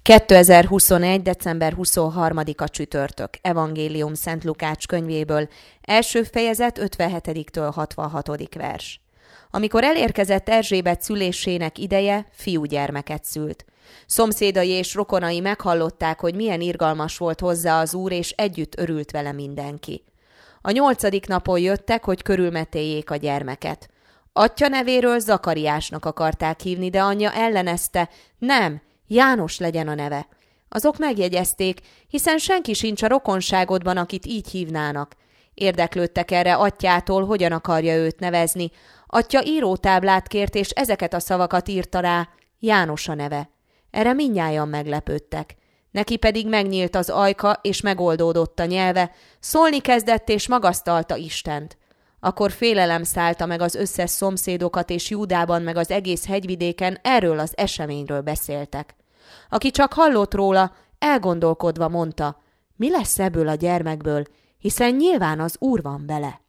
2021. december 23-a csütörtök. Evangélium Szent Lukács könyvéből, első fejezet 57-től 66. vers. Amikor elérkezett Erzsébet szülésének ideje, fiúgyermeket szült. Szomszédai és rokonai meghallották, hogy milyen irgalmas volt hozzá az Úr, és együtt örült vele mindenki. A 8. napon jöttek, hogy körülmetéljék a gyermeket. Atyja nevéről Zakariásnak akarták hívni, de anyja ellenezte, nem, János legyen a neve. Azok megjegyezték, hiszen senki sincs a rokonságodban, akit így hívnának. Érdeklődtek erre atyától, hogyan akarja őt nevezni. Atya írótáblát kért, és ezeket a szavakat írta rá, János a neve. Erre mindnyájan meglepődtek. Neki pedig megnyílt az ajka, és megoldódott a nyelve, szólni kezdett, és magasztalta Istent. Akkor félelem szállta meg az összes szomszédokat, és Júdában meg az egész hegyvidéken erről az eseményről beszéltek. Aki csak hallott róla, elgondolkodva mondta, mi lesz ebből a gyermekből, hiszen nyilván az Úr van vele.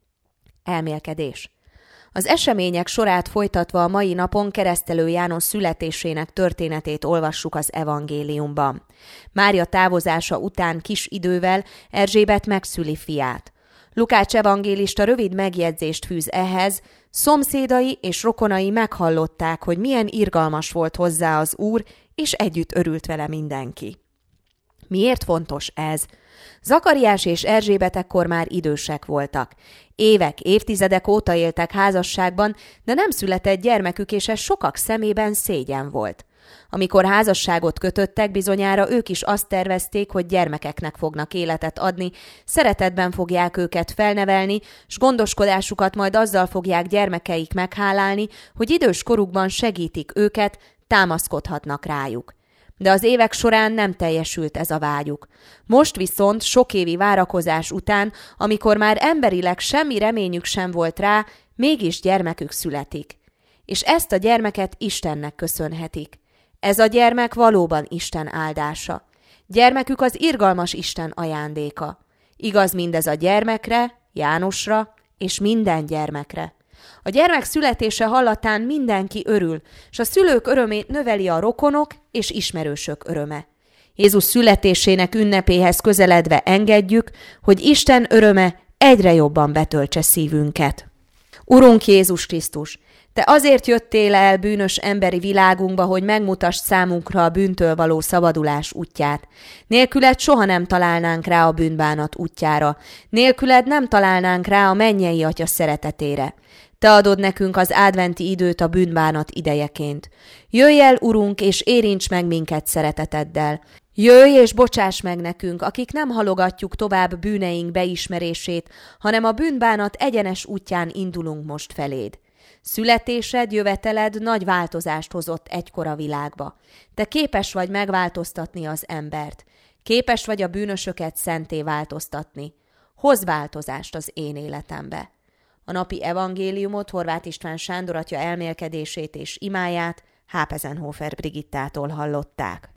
Elmélkedés. Az események sorát folytatva a mai napon Keresztelő János születésének történetét olvassuk az evangéliumban. Mária távozása után kis idővel Erzsébet megszüli fiát. Lukács evangélista rövid megjegyzést fűz ehhez, szomszédai és rokonai meghallották, hogy milyen irgalmas volt hozzá az Úr, és együtt örült vele mindenki. Miért fontos ez? Zakariás és Erzsébet ekkor már idősek voltak. Évek, évtizedek óta éltek házasságban, de nem született gyermekük, és ez sokak szemében szégyen volt. Amikor házasságot kötöttek, bizonyára ők is azt tervezték, hogy gyermekeknek fognak életet adni, szeretetben fogják őket felnevelni, s gondoskodásukat majd azzal fogják gyermekeik meghálálni, hogy idős korukban segítik őket, támaszkodhatnak rájuk. De az évek során nem teljesült ez a vágyuk. Most viszont sok évi várakozás után, amikor már emberileg semmi reményük sem volt rá, mégis gyermekük születik. És ezt a gyermeket Istennek köszönhetik. Ez a gyermek valóban Isten áldása. Gyermekük az irgalmas Isten ajándéka. Igaz mindez a gyermekre, Jánosra és minden gyermekre. A gyermek születése hallatán mindenki örül, s a szülők örömét növeli a rokonok és ismerősök öröme. Jézus születésének ünnepéhez közeledve engedjük, hogy Isten öröme egyre jobban betöltse szívünket. Urunk Jézus Krisztus, Te azért jöttél el bűnös emberi világunkba, hogy megmutass számunkra a bűntől való szabadulás útját. Nélküled soha nem találnánk rá a bűnbánat útjára. Nélküled nem találnánk rá a mennyei Atya szeretetére. Te adod nekünk az adventi időt a bűnbánat idejeként. Jöjj el, Urunk, és érints meg minket szereteteddel. Jöjj és bocsáss meg nekünk, akik nem halogatjuk tovább bűneink beismerését, hanem a bűnbánat egyenes útján indulunk most feléd. Születésed, jöveteled nagy változást hozott egykor a világba. Te képes vagy megváltoztatni az embert. Képes vagy a bűnösöket szenté változtatni. Hozz változást az én életembe. A napi evangéliumot Horváth István Sándor atya elmélkedését és imáját Hápezenhofer Brigittától hallották.